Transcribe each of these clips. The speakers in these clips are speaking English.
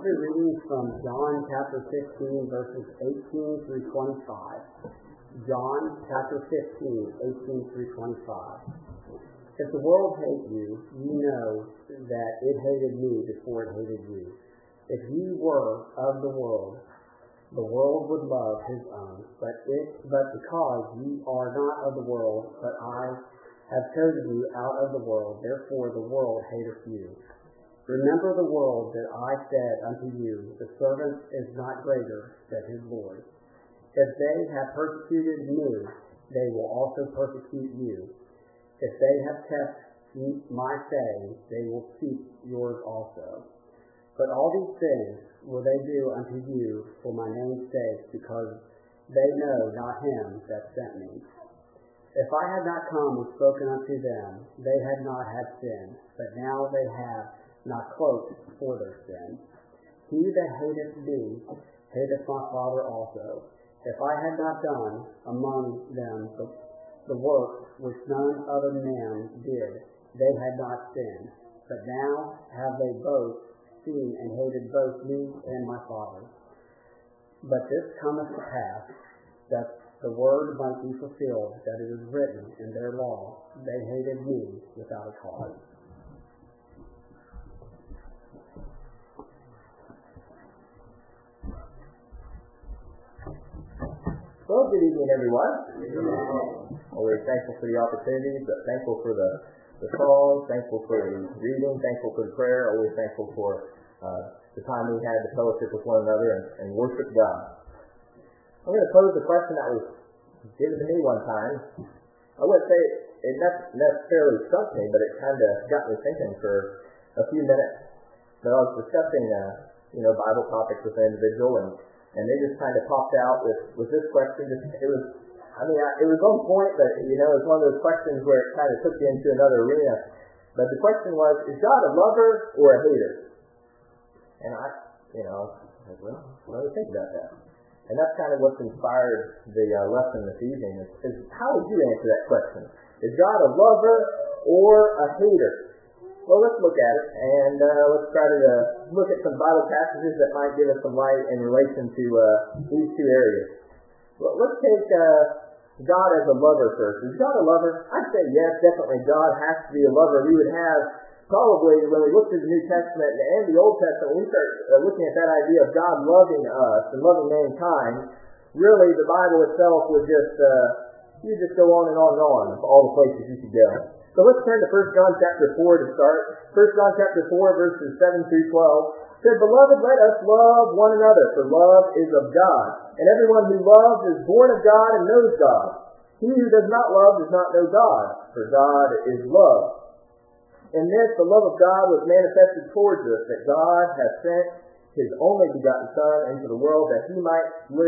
I'll be reading from John chapter 15, verses 18 through 25. John chapter 15, 18 through 25. If the world hates you, you know that it hated me before it hated you. If you were of the world would love his own. But because you are not of the world, but I have chosen you out of the world, therefore the world hateth you. Remember the word that I said unto you, the servant is not greater than his Lord. If they have persecuted me, they will also persecute you. If they have kept my saying, they will keep yours also. But all these things will they do unto you for my name's sake, because they know not him that sent me. If I had not come and spoken unto them, they had not had sin, but now they have not cloaked for their sin. He that hateth me hateth my Father also. If I had not done among them the work which none other man did, they had not sinned. But now have they both seen and hated both me and my Father. But this cometh to pass, that the word might be fulfilled, that it is written in their law, they hated me without a cause. Well, good evening, everyone. Always thankful for the opportunity, but thankful for the songs, thankful for the reading, thankful for the prayer, always thankful for the time we had to fellowship with one another and worship God. I'm going to pose a question that was given to me one time. I wouldn't say it necessarily stumped me, but it kind of got me thinking for a few minutes. But I was discussing, Bible topics with an individual, and they just kind of popped out with this question. It was on point, but it's one of those questions where it kind of took you into another arena. But the question was, is God a lover or a hater? And I was like, well, let me think about that. And that's kind of what's inspired the lesson this evening. Is how would you answer that question? Is God a lover or a hater? Well, let's look at it, and let's try to look at some Bible passages that might give us some light in relation to these two areas. Well, let's take God as a lover first. Is God a lover? I'd say yes, definitely God has to be a lover. We would have probably, when we look through the New Testament and the Old Testament, when we start looking at that idea of God loving us and loving mankind, really the Bible itself would you just go on and on and on of all the places you could go. So let's turn to 1 John chapter 4 to start. 1 John chapter 4, verses 7 through 12. Said, Beloved, let us love one another, for love is of God. And everyone who loves is born of God and knows God. He who does not love does not know God, for God is love. In this, the love of God was manifested towards us, that God hath sent his only begotten Son into the world, that we might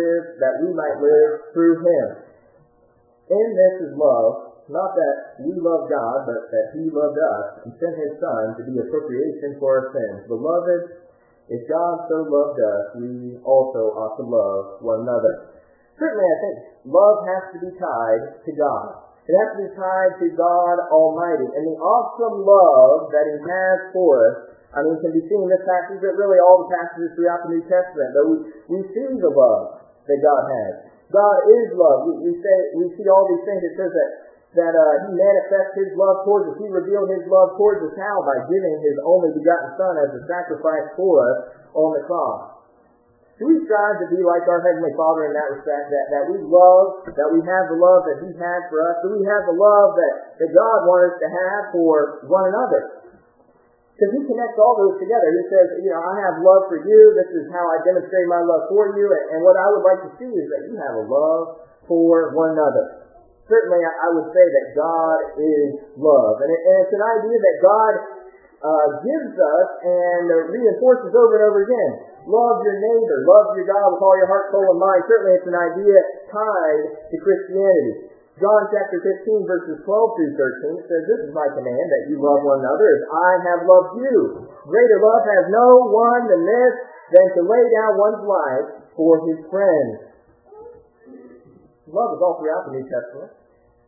live through him. In this is love, not that we love God, but that he loved us and sent his Son to be a propitiation for our sins. Beloved, if God so loved us, we also ought to love one another. Certainly, I think love has to be tied to God. It has to be tied to God Almighty. And the awesome love that he has for us, can be seen in this passage, but really all the passages throughout the New Testament. But we see the love that God has. God is love. We see all these things. It says that he manifests his love towards us. He revealed his love towards us how? By giving his only begotten Son as a sacrifice for us on the cross. Do we strive to be like our Heavenly Father in that respect, that we love, that we have the love that he had for us? Do we have the love that God wants us to have for one another? Because he connects all those together. He says, I have love for you. This is how I demonstrate my love for you. And what I would like to see is that you have a love for one another. Certainly, I would say that God is love. And it's an idea that God gives us and reinforces over and over again. Love your neighbor. Love your God with all your heart, soul, and mind. Certainly, it's an idea tied to Christianity. John chapter 15, verses 12 through 13, it says, This is my command, that you love one another as I have loved you. Greater love has no one than this, than to lay down one's life for his friends. Love is all throughout the New Testament.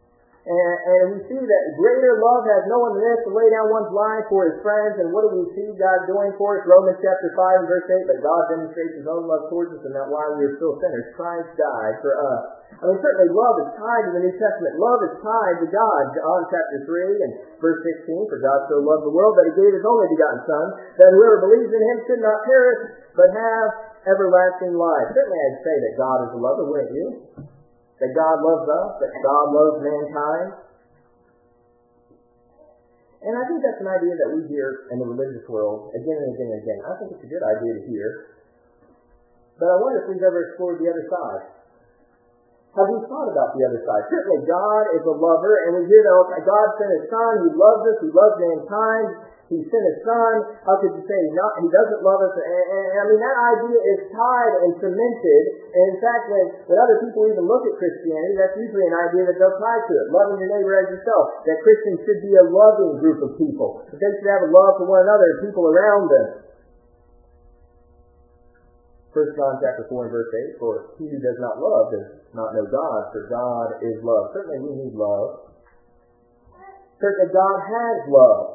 And we see that greater love has no one than this, to lay down one's life for his friends. And what do we see God doing for us? Romans chapter 5 and verse 8, that God demonstrates his own love towards us, and that while we were still sinners, Christ died for us. I mean, certainly love is tied to the New Testament. Love is tied to God. John chapter 3 and verse 16, for God so loved the world that he gave his only begotten Son, that whoever believes in him should not perish, but have everlasting life. Certainly I'd say that God is a lover, wouldn't you? That God loves us, that God loves mankind. And I think that's an idea that we hear in the religious world again and again and again. I think it's a good idea to hear. But I wonder if we've ever explored the other side. Have we thought about the other side? Certainly God is a lover, and we hear that God sent his Son, he loves us, he loves mankind, he sent his Son. How could you say he doesn't love us? And I mean, that idea is tied and cemented. And in fact, when other people even look at Christianity, that's usually an idea that they'll tie to it. Loving your neighbor as yourself. That Christians should be a loving group of people. That they should have a love for one another and people around them. 1 John chapter 4 and verse 8, for he who does not love does not know God, for God is love. Certainly we need love. Certainly God has love.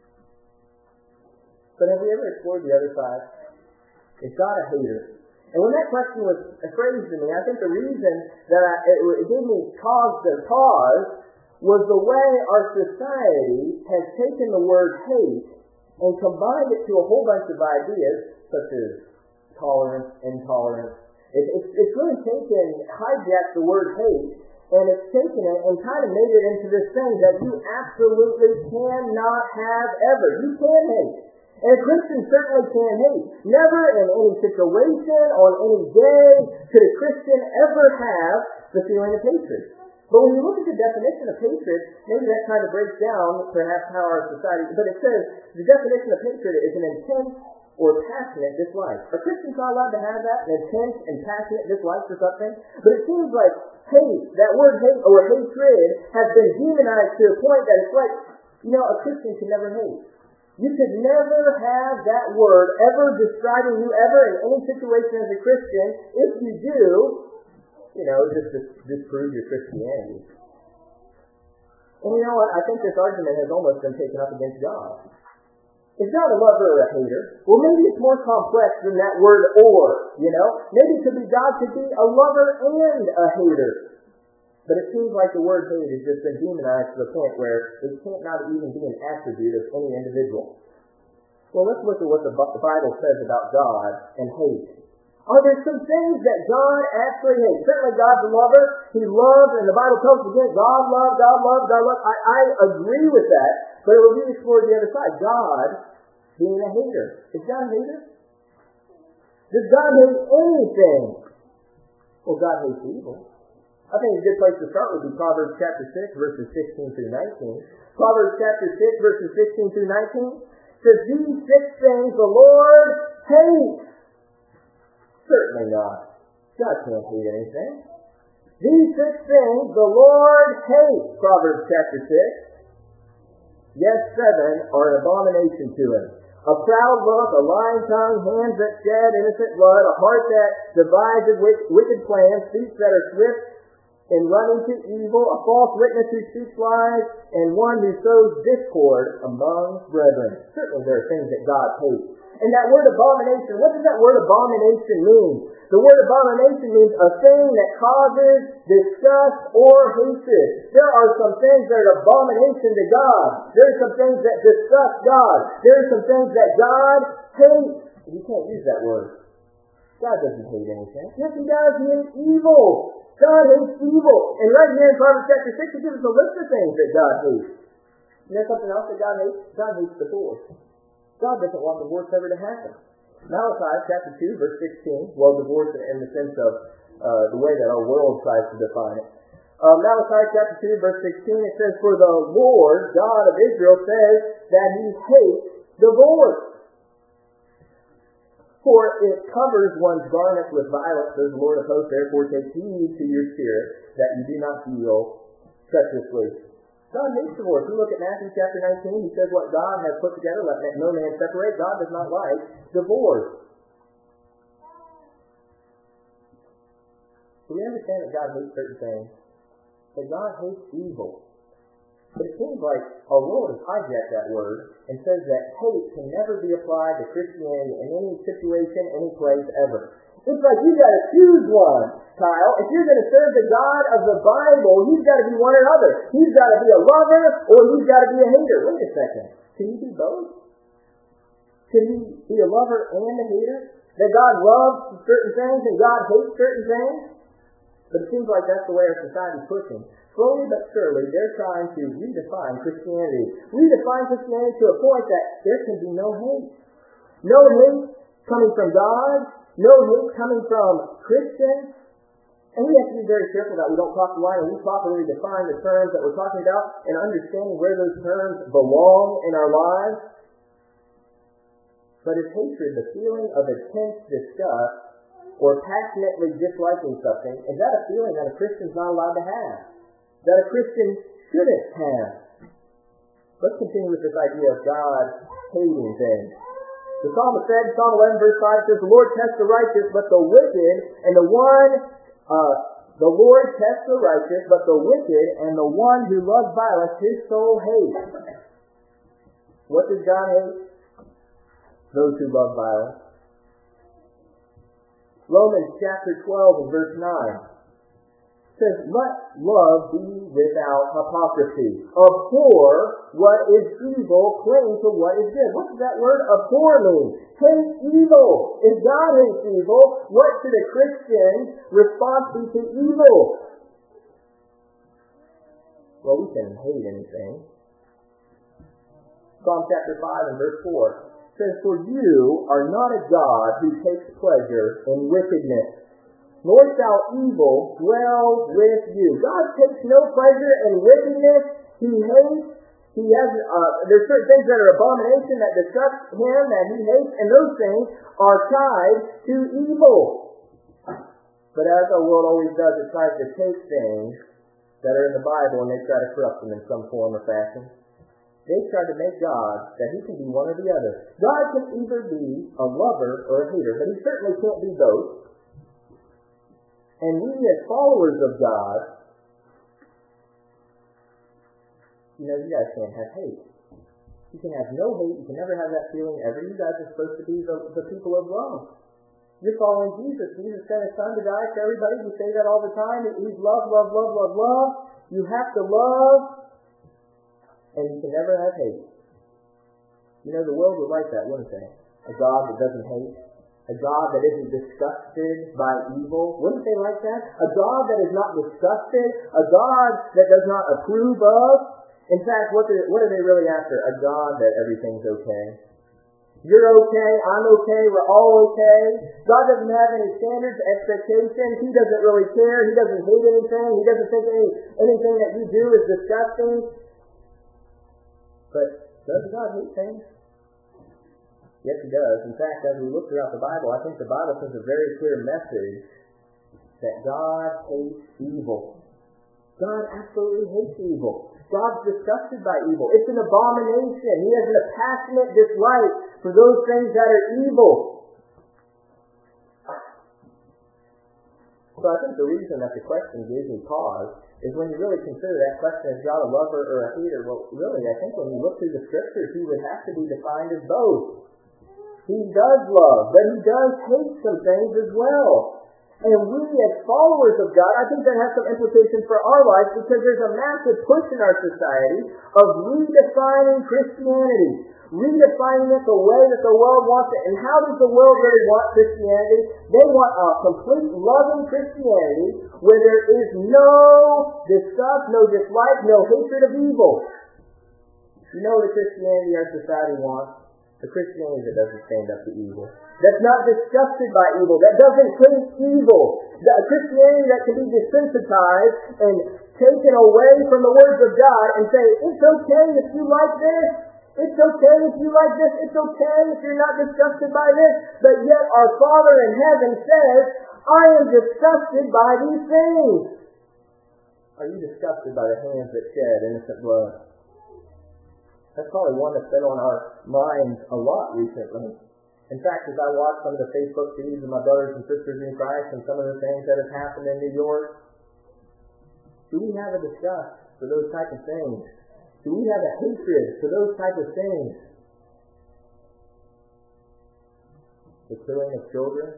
But have we ever explored the other side? Is God a hater? And when that question was phrased to me, I think the reason that it gave me cause to pause was the way our society has taken the word hate and combined it to a whole bunch of ideas, such as tolerance, intolerance. It's really hijacked the word hate, and it's taken it and kind of made it into this thing that you absolutely cannot have ever. You can hate. And a Christian certainly can hate. Never in any situation, on any day, could a Christian ever have the feeling of hatred. But when you look at the definition of hatred, maybe that kind of breaks down perhaps how our society, but it says the definition of hatred is an intense or passionate dislike. Are Christians not allowed to have that? An intense and passionate dislike for something? But it seems like hate, that word hate or hatred, has been demonized to a point that it's like, a Christian can never hate. You could never have that word ever describing you ever in any situation as a Christian. If you do, just disprove your Christianity. And you know what? I think this argument has almost been taken up against God. Is God a lover or a hater? Well, maybe it's more complex than that word or, Maybe it could be God could be a lover and a hater. But it seems like the word hate has just been demonized to the point where it can't not even be an attribute of any individual. Well, let's look at what the Bible says about God and hate. Are there some things that God actually hates? Certainly God's a lover. He loves, and the Bible tells us again, God loves, God loves, God loves. I agree with that, but it will be explored the other side. God being a hater. Is God a hater? Does God hate anything? Well, God hates evil. I think a good place to start would be Proverbs chapter 6, verses 16 through 19. Proverbs chapter 6, verses 16 through 19 says, these 6 things the Lord hates. Certainly not. God can't hate anything. These 6 things the Lord hates. Proverbs chapter 6. Yes, 7 are an abomination to him. A proud look, a lying tongue, hands that shed innocent blood, a heart that devises wicked plans, feet that are swift in running to evil, a false witness who speaks lies, and one who sows discord among brethren. Certainly there are things that God hates. And that word abomination, what does that word abomination mean? The word abomination means a thing that causes disgust or hatred. There are some things that are abomination to God. There are some things that disgust God. There are some things that God hates. You can't use that word. God doesn't hate anything. Yes, he does. He hates evil. God hates evil. And right here in Proverbs chapter 6, he gives us a list of things that God hates. You know something else that God hates? God hates divorce. God doesn't want divorce ever to happen. Malachi chapter 2, verse 16, divorce in the sense of the way that our world tries to define it. Malachi chapter 2, verse 16, it says, for the Lord, God of Israel, says that he hates divorce. For it covers one's garment with violence, says the Lord of hosts. Therefore take heed to your spirit, that you do not deal treacherously. God hates divorce. We look at Matthew chapter 19. He says what God has put together, let no man separate. God does not like divorce. So we understand that God hates certain things. That God hates evil. But it seems like our world has hijacked that word and says that hate can never be applied to Christianity in any situation, any place, ever. It's like you've got to choose one, Kyle. If you're going to serve the God of the Bible, he's got to be one or other. He's got to be a lover or he's got to be a hater. Wait a second. Can he be both? Can he be a lover and a hater? That God loves certain things and God hates certain things? But it seems like that's the way our society's pushing. Slowly but surely, they're trying to redefine Christianity. Redefine Christianity to a point that there can be no hate. No hate coming from God. No hate coming from Christians. And we have to be very careful that we don't cross the line and we properly define the terms that we're talking about and understanding where those terms belong in our lives. But is hatred the feeling of intense disgust or passionately disliking something? Is that a feeling that a Christian's not allowed to have? That a Christian shouldn't have? Let's continue with this idea of God hating things. The psalmist said, Psalm 11 verse 5 says, the Lord tests the righteous, but the wicked, and the Lord tests the righteous, but the wicked and the one who loves violence, his soul hates. What does God hate? Those who love violence. Romans chapter 12 and verse 9 says, let love be without hypocrisy. Abhor what is evil, cling to what is good. What does that word abhor mean? Hate evil. If God hates evil, what should a Christian's response be to evil? Well, we can hate anything. Psalm chapter 5 and verse 4 says, for you are not a God who takes pleasure in wickedness, nor shall evil dwell with you. God takes no pleasure in wickedness. He hates. There's certain things that are abomination that disgust him, that he hates, and those things are tied to evil. But as our world always does, it tries to take things that are in the Bible and they try to corrupt them in some form or fashion. They try to make God that he can be one or the other. God can either be a lover or a hater, but he certainly can't be both. And we as followers of God, you guys can't have hate. You can have no hate. You can never have that feeling ever. You guys are supposed to be the people of love. You're following Jesus. Jesus sent his son to die for everybody. We say that all the time. He's love, love, love, love, love. You have to love, and you can never have hate. The world would like that, wouldn't they? A God that doesn't hate. A God that isn't disgusted by evil. Wouldn't they like that? A God that is not disgusted. A God that does not approve of. In fact, what are they really after? A God that everything's okay. You're okay. I'm okay. We're all okay. God doesn't have any standards, expectations. He doesn't really care. He doesn't hate anything. He doesn't think anything that you do is disgusting. But does God hate things? Yes, he does. In fact, as we look throughout the Bible, I think the Bible sends a very clear message that God hates evil. God absolutely hates evil. God's disgusted by evil. It's an abomination. He has a passionate dislike for those things that are evil. So I think the reason that the question gives me pause is when you really consider that question, is God a lover or a hater? Well, really, I think when you look through the Scriptures, he would have to be defined as both. He does love, but he does hate some things as well. And we as followers of God, I think that has some implications for our lives because there's a massive push in our society of redefining Christianity. Redefining it the way that the world wants it. And how does the world really want Christianity? They want a complete loving Christianity where there is no disgust, no dislike, no hatred of evil. You know the Christianity our society wants? The Christianity that doesn't stand up to evil. That's not disgusted by evil. That doesn't hate evil. A Christianity that can be desensitized and taken away from the words of God and say, it's okay if you like this. It's okay if you like this. It's okay if you're not disgusted by this. But yet our Father in heaven says, I am disgusted by these things. Are you disgusted by the hands that shed innocent blood? That's probably one that's been on our minds a lot recently. In fact, as I watch some of the Facebook feeds of my brothers and sisters in Christ and some of the things that have happened in New York, do we have a disgust for those type of things? Do we have a hatred for those type of things? The killing of children?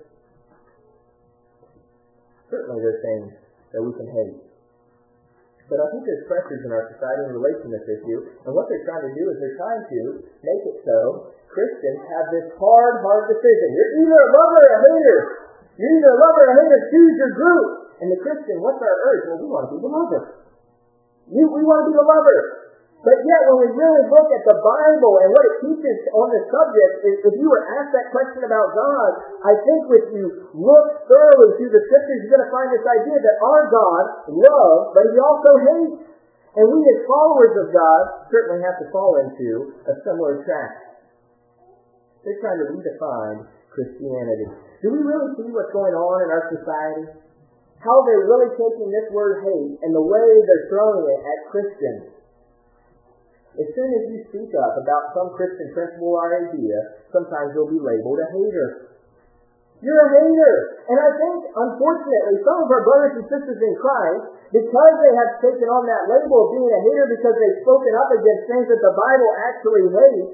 Certainly there's things that we can hate. But I think there's pressures in our society in relation to this issue, and what they're trying to do is they're trying to make it so Christians have this hard decision. You're either a lover or a hater. You're either a lover or a hater. Choose your group. And the Christian, what's our urge? Well, we want to be the lover. We want to be the lover. But yet, when we really look at the Bible and what it teaches on this subject, if you were asked that question about God, I think if you look thoroughly through the Scriptures, you're going to find this idea that our God loves, but He also hates. And we as followers of God certainly have to fall into a similar track. They're trying to redefine Christianity. Do we really see what's going on in our society? How they're really taking this word hate and the way they're throwing it at Christians. As soon as you speak up about some Christian principle or idea, sometimes you'll be labeled a hater. You're a hater. And I think, unfortunately, some of our brothers and sisters in Christ, because they have taken on that label of being a hater because they've spoken up against things that the Bible actually hates,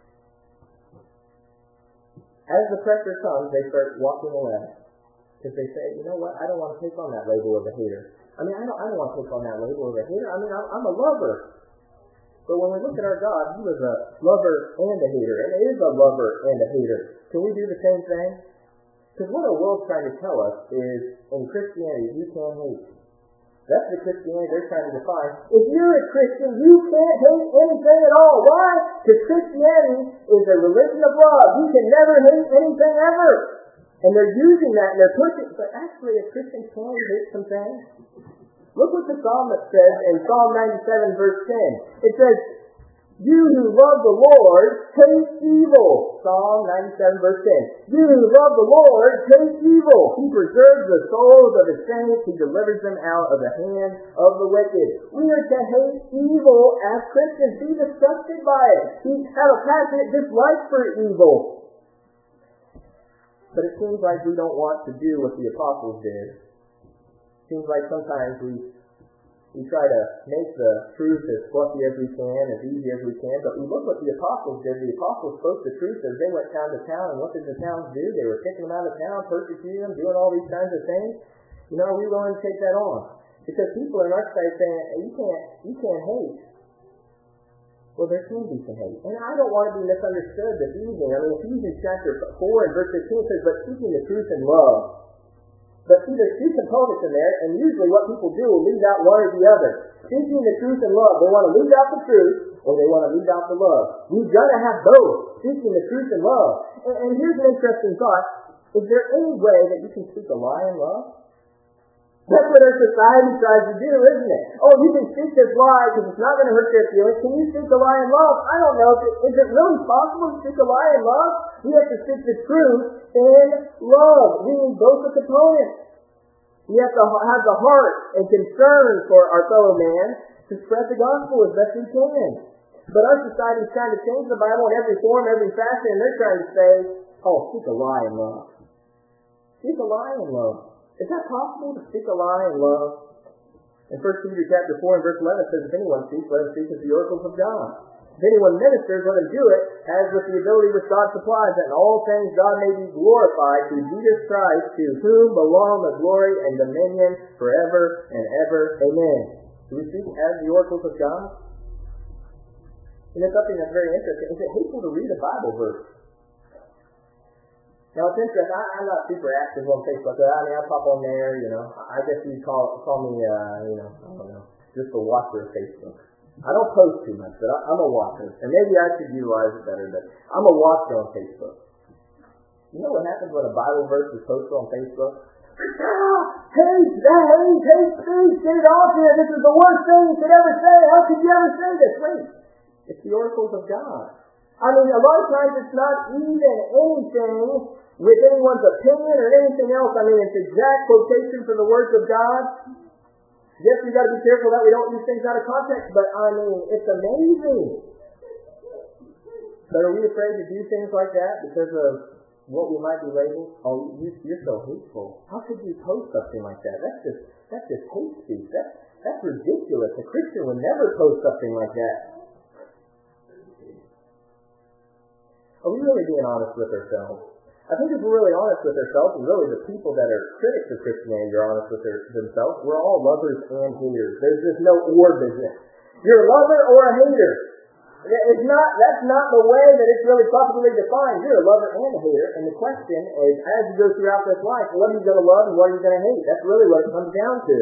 as the pressure comes, they start walking away. Because they say, you know what, I don't want to take on that label of a hater. I don't want to take on that label of a hater. I'm a lover. But when we look at our God, He was a lover and a hater, and is a lover and a hater. Can we do the same thing? Because what our world's trying to tell us is, in Christianity, you can't hate. That's the Christianity they're trying to define. If you're a Christian, you can't hate anything at all. Why? Because Christianity is a religion of love. You can never hate anything ever. And they're using that, and they're pushing, but actually a Christian can hate some things. Look what the psalmist says in Psalm 97, verse 10. It says, you who love the Lord, hate evil. Psalm 97, verse 10. You who love the Lord, hate evil. He preserves the souls of His saints. He delivers them out of the hand of the wicked. We are to hate evil as Christians. Be disgusted by it. Have a passionate dislike for evil. But it seems like we don't want to do what the apostles did. Seems like sometimes we try to make the truth as fluffy as we can, as easy as we can, but we look what the apostles did. The apostles spoke the truth as they went town to town, and what did the towns do? They were kicking them out of town, persecuting them, doing all these kinds of things. You know, are we willing to take that on? Because people in our society saying, hey, you can't hate. Well, there can be some hate. And I don't want to be misunderstood this evening. Ephesians chapter 4 and verse 15 says, but speaking the truth in love. But see, there's two components in there, and usually what people do will leave out one or the other. Speaking the truth in love. They want to leave out the truth, or they want to leave out the love. We've got to have both. Speaking the truth in love. And here's an interesting thought. Is there any way that you can speak a lie in love? That's what our society tries to do, isn't it? Oh, you can speak this lie because it's not going to hurt their feelings. Can you speak a lie in love? I don't know. Is it really possible to speak a lie in love? We have to speak the truth in love. We need both the components. We have to have the heart and concern for our fellow man to spread the gospel as best we can. But our society is trying to change the Bible in every form, every fashion, and they're trying to say, oh, speak a lie in love. Speak a lie in love. Is that possible to speak a lie in love? In 1 Peter chapter 4 and verse 11 it says, if anyone speaks, let him speak as the oracles of God. If anyone ministers, let him do it as with the ability which God supplies, that in all things God may be glorified through Jesus Christ, to whom belong the glory and dominion forever and ever. Amen. Do we speak as the oracles of God? And it's something that's very interesting. Is it hateful to read a Bible verse? Now, it's interesting. I'm not super active on Facebook. I pop on there, I guess you'd call me, I don't know, just a watcher of Facebook. I don't post too much, but I'm a watcher. And maybe I should utilize it better, but I'm a watcher on Facebook. You know what happens when a Bible verse is posted on Facebook? Hate, speech, get it off here. This is the worst thing you could ever say. How could you ever say this? Wait, it's the oracles of God. A lot of times it's not even anything with anyone's opinion or anything else. It's exact quotation from the words of God. Yes, we've got to be careful that we don't use things out of context, but it's amazing. But are we afraid to do things like that because of what we might be labeled? Oh, you're so hateful. How could you post something like that? That's just hate speech. That's ridiculous. A Christian would never post something like that. Are we really being honest with ourselves? I think if we're really honest with ourselves, and really the people that are critics of Christianity are honest with themselves, we're all lovers and haters. There's just no or business. You're a lover or a hater. That's not the way that it's really properly defined. You're a lover and a hater, and the question is, as you go throughout this life, what are you going to love and what are you going to hate? That's really what it comes down to.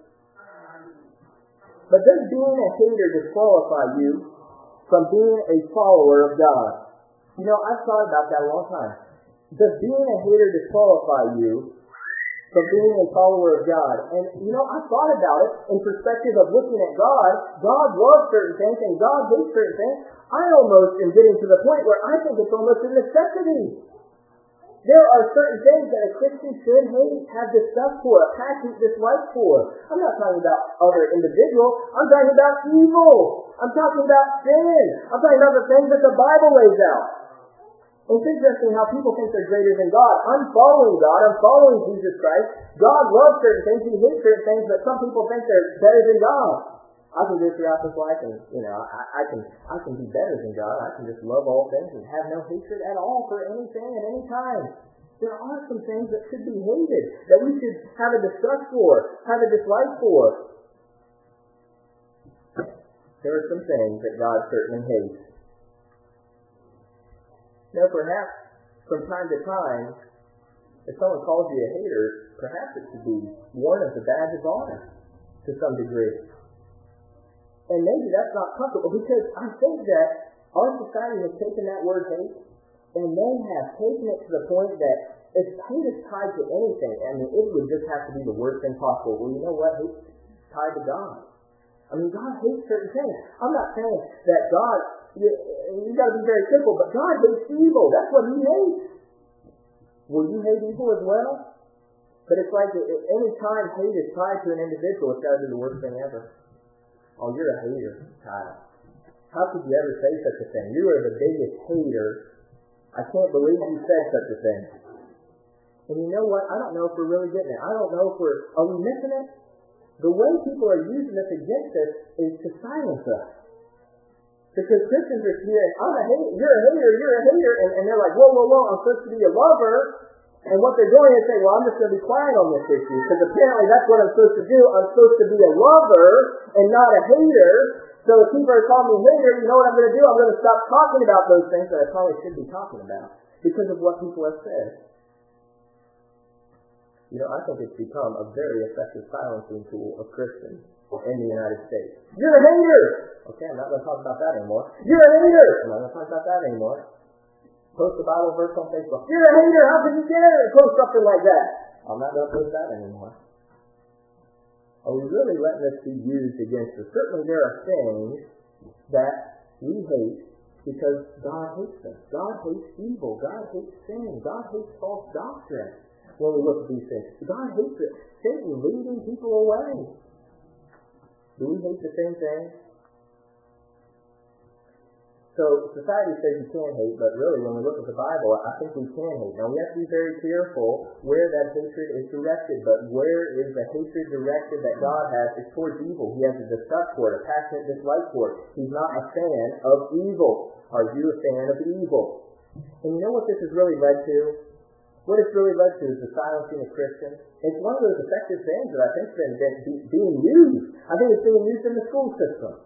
But does being a hater disqualify you from being a follower of God? You know, I've thought about that a long time. Does being a hater disqualify you from being a follower of God? And, you know, I thought about it in perspective of looking at God. God loves certain things and God hates certain things. I almost am getting to the point where I think it's almost a necessity. There are certain things that a Christian should hate, have disgust for, a passionate dislike for. I'm not talking about other individuals. I'm talking about evil. I'm talking about sin. I'm talking about the things that the Bible lays out. It's interesting how people think they're greater than God. I'm following God. I'm following Jesus Christ. God loves certain things. He hates certain things, but some people think they're better than God. I can go throughout this life and, you know, I can be better than God. I can just love all things and have no hatred at all for anything at any time. There are some things that should be hated, that we should have a disgust for, have a dislike for. There are some things that God certainly hates. Now, perhaps from time to time, if someone calls you a hater, perhaps it should be worn as a badge of honor to some degree. And maybe that's not comfortable, because I think that our society has taken that word hate, and they have taken it to the point that if hate is tied to anything, I mean, it would just have to be the worst thing possible. Well, you know what? Hate's tied to God. I mean, God hates certain things. I'm not saying that God, you got to be very careful, but God hates evil. That's what He hates. Will you hate evil as well? But it's like any time hate is tied to an individual, it's got to be the worst thing ever. Oh, you're a hater, Kyle. How could you ever say such a thing? You are the biggest hater. I can't believe you said such a thing. And you know what? I don't know if we're really getting it. I don't know if are we missing it? The way people are using this against us is to silence us. Because Christians are hearing, I'm a hater, you're a hater, and they're like, whoa, I'm supposed to be a lover. And what they're doing is saying, well, I'm just going to be quiet on this issue, because apparently that's what I'm supposed to do. I'm supposed to be a lover and not a hater. So if people are calling me hater, you know what I'm going to do? I'm going to stop talking about those things that I probably should be talking about because of what people have said. You know, I think it's become a very effective silencing tool of Christians in the United States. You're a hater! Okay, I'm not going to talk about that anymore. You're a hater! I'm not going to talk about that anymore. Post a Bible verse on Facebook. You're a hater! How could you dare post something like that? I'm not going to post that anymore. Are we really letting this be used against us? Certainly there are things that we hate because God hates them. God hates evil. God hates sin. God hates false doctrine. When we look at these things, God hates it. Satan leading people away. Do we hate the same thing? So society says you can't hate, but really when we look at the Bible, I think we can hate. Now we have to be very careful where that hatred is directed, but where is the hatred directed that God has? It's towards evil. He has a disgust for it, a passionate dislike for it. He's not a fan of evil. Are you a fan of evil? And you know what this has really led to? What it's really led to is the silencing of Christians. It's one of those effective things that I think has been being used. I think it's being used in the school system.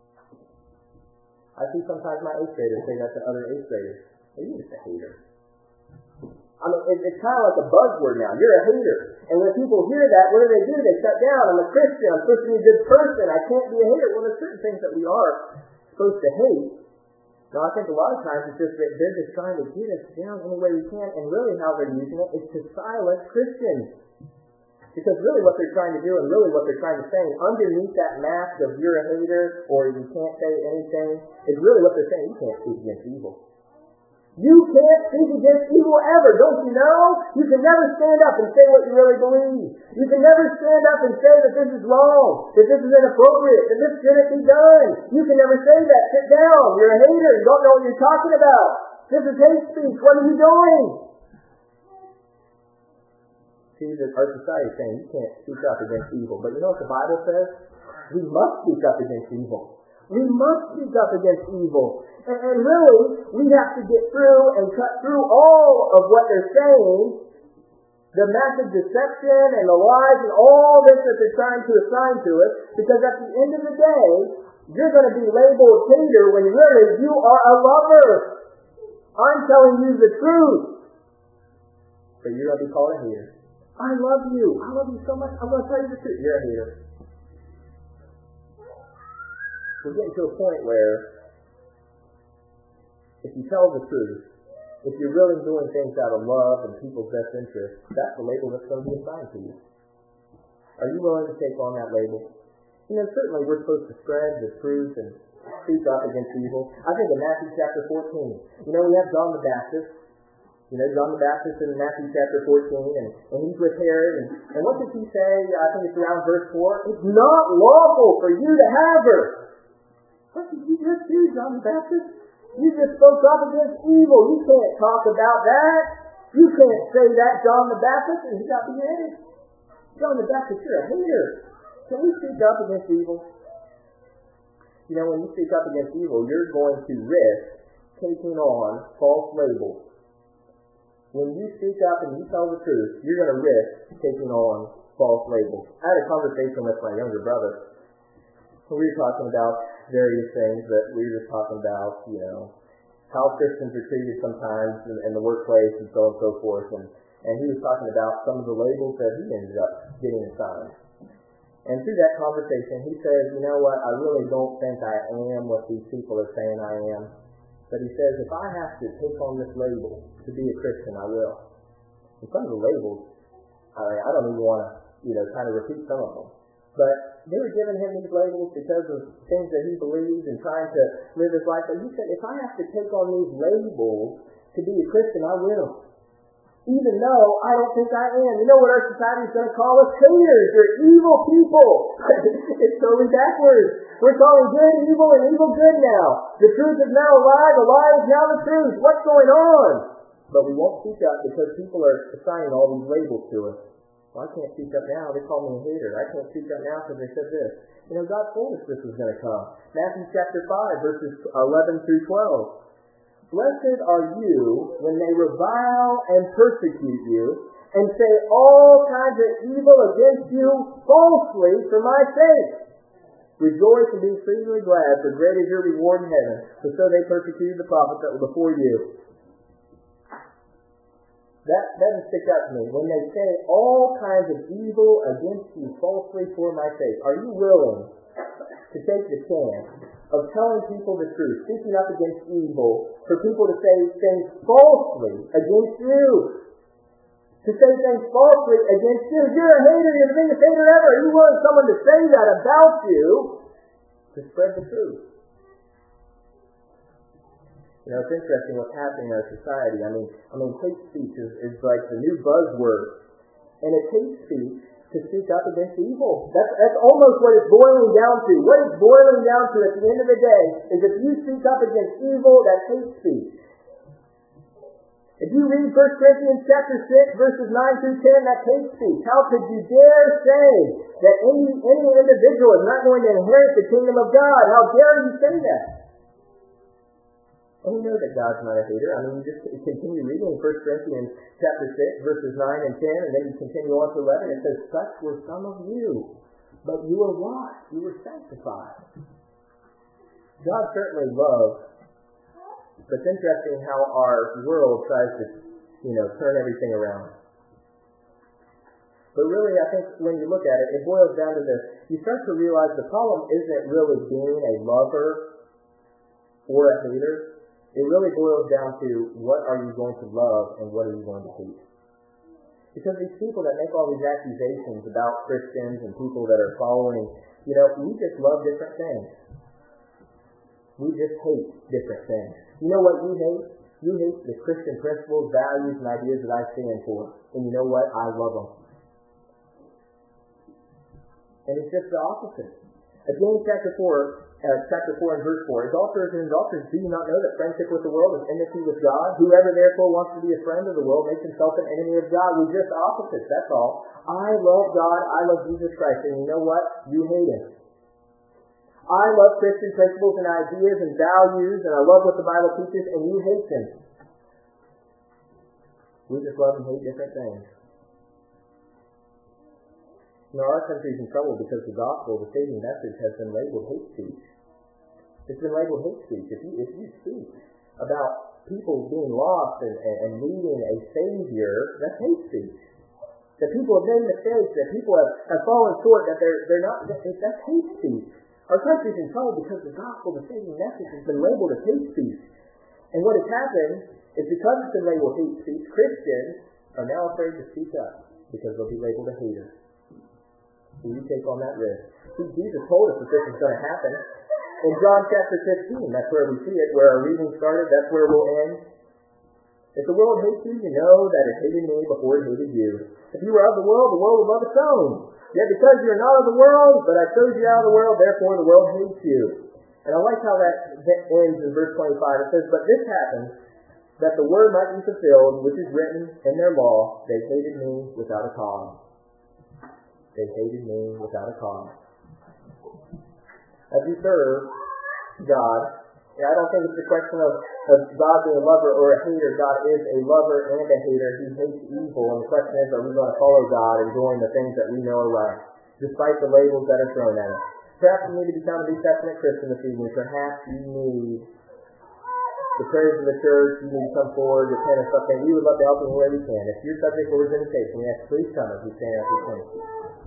I see sometimes my 8th graders say that to other 8th graders. Hey, you're just a hater. I mean, it's kind of like a buzzword now. You're a hater. And when people hear that, what do? They shut down. I'm a Christian. I'm supposed to be a good person. I can't be a hater. Well, there's certain things that we are supposed to hate. Now, I think a lot of times it's just that they're just trying to get us down any way we can, and really how they're using it is to silence Christians. Because really what they're trying to do, and really what they're trying to say, underneath that mask of you're a hater, or you can't say anything, is really what they're saying, you can't speak against evil. You can't speak against evil ever, don't you know? You can never stand up and say what you really believe. You can never stand up and say that this is wrong, that this is inappropriate, that this shouldn't be done. You can never say that. Sit down. You're a hater. You don't know what you're talking about. This is hate speech. What are you doing? See, that our society is saying you can't speak up against evil. But you know what the Bible says? We must speak up against evil. We must speak up against evil. And really, we have to get through and cut through all of what they're saying, the massive deception and the lies and all this that they're trying to assign to us, because at the end of the day, you're going to be labeled hater when really you are a lover. I'm telling you the truth. But you're going to be called a hater. I love you. I love you so much. I'm going to tell you the truth. You're a hater. We're getting to a point where if you tell the truth, if you're really doing things out of love and people's best interest, that's the label that's going to be assigned to you. Are you willing to take on that label? Certainly we're supposed to spread the truth and speak up against evil. I think in Matthew chapter 14, we have John the Baptist. John the Baptist in Matthew chapter 14, and he's with Herod, and what does he say? I think it's around verse 4. It's not lawful for you to have her. What did you just do, John the Baptist? You just spoke up against evil. You can't talk about that. You can't say that, John the Baptist, and he got beheaded. John the Baptist, you're a hater. Can we speak up against evil? When you speak up against evil, you're going to risk taking on false labels. When you speak up and you tell the truth, you're going to risk taking on false labels. I had a conversation with my younger brother. We were talking about various things that we were just talking about, how Christians are treated sometimes in the workplace and so on and so forth. And he was talking about some of the labels that he ended up getting assigned. And through that conversation, he said, you know what, I really don't think I am what these people are saying I am. But he says, if I have to take on this label to be a Christian, I will. And some of the labels, I don't even want to, kind of repeat some of them. But they were giving him these labels because of things that he believes and trying to live his life. But he said, if I have to take on these labels to be a Christian, I will. Even though I don't think I am. You know what our society is going to call us? Haters. They're evil people. It's totally backwards. We're calling good evil and evil good now. The truth is now a lie. The lie is now the truth. What's going on? But we won't speak up because people are assigning all these labels to us. Well, I can't speak up now. They call me a hater. I can't speak up now because they said this. God told us this was going to come. Matthew chapter 5, verses 11 through 12. Blessed are you when they revile and persecute you and say all kinds of evil against you falsely for my sake. Rejoice and be exceedingly glad, for great is your reward in heaven. For so they persecuted the prophets that were before you. That doesn't stick out to me. When they say all kinds of evil against you falsely for my sake, are you willing to take the chance of telling people the truth, speaking up against evil, for people to say things falsely against you? To say things falsely against you. You're a hater. You're the biggest hater ever. Are you willing someone to say that about you to spread the truth? It's interesting what's happening in our society. I mean, hate speech is like the new buzzword. And it's hate speech to speak up against evil. That's almost what it's boiling down to. What it's boiling down to at the end of the day is if you speak up against evil, that's hate speech. If you read 1 Corinthians chapter 6, verses 9 through 10, that's hate speech. How could you dare say that any individual is not going to inherit the kingdom of God? How dare you say that? And we know that God's not a hater. You just continue reading in 1 Corinthians chapter 6, verses 9 and 10, and then you continue on to 11. It says, such were some of you, but you were washed, you were sanctified. God certainly loves, but it's interesting how our world tries to, turn everything around. But really, I think when you look at it, it boils down to this. You start to realize the problem isn't really being a lover or a hater. It really boils down to what are you going to love and what are you going to hate. Because these people that make all these accusations about Christians and people that are following, we just love different things. We just hate different things. You know what you hate? You hate the Christian principles, values, and ideas that I stand for. And you know what? I love them. And it's just the opposite. James chapter 4 and verse 4, adulterers and adulterers, do you not know that friendship with the world is enmity with God? Whoever therefore wants to be a friend of the world makes himself an enemy of God. We're just opposites, that's all. I love God, I love Jesus Christ, and you know what? You hate him. I love Christian principles and ideas and values, and I love what the Bible teaches, and you hate them. We just love and hate different things. Our country's in trouble because the gospel, the saving message, has been labeled hate speech. It's been labeled hate speech. If you speak about people being lost and needing a Savior, that's hate speech. That people have made mistakes, that people have fallen short, that they're not, that's hate speech. Our country's in trouble because the gospel, the saving message, has been labeled as hate speech. And what has happened is because it's been labeled hate speech, Christians are now afraid to speak up because they'll be labeled a hater. Will you take on that risk? See, Jesus told us that this is going to happen. In John chapter 15, that's where we see it, where our reading started, that's where we'll end. If the world hates you, you know that it hated me before it hated you. If you were of the world would love its own. Yet because you are not of the world, but I chose you out of the world, therefore the world hates you. And I like how that ends in verse 25. It says, but this happened, that the word might be fulfilled, which is written in their law, they hated me without a cause. They hated me without a cause. As you serve God, I don't think it's a question of God being a lover or a hater. God is a lover and a hater. He hates evil. And the question is, are we going to follow God and doing the things that we know are right, despite the labels that are thrown at us? Perhaps you need to become a New Testament Christian this evening. Perhaps you need the prayers of the church. You need to come forward, repent of something. We would love to help you in the way we can. If you're subject to visitation, we ask, please come as we stand up and sing.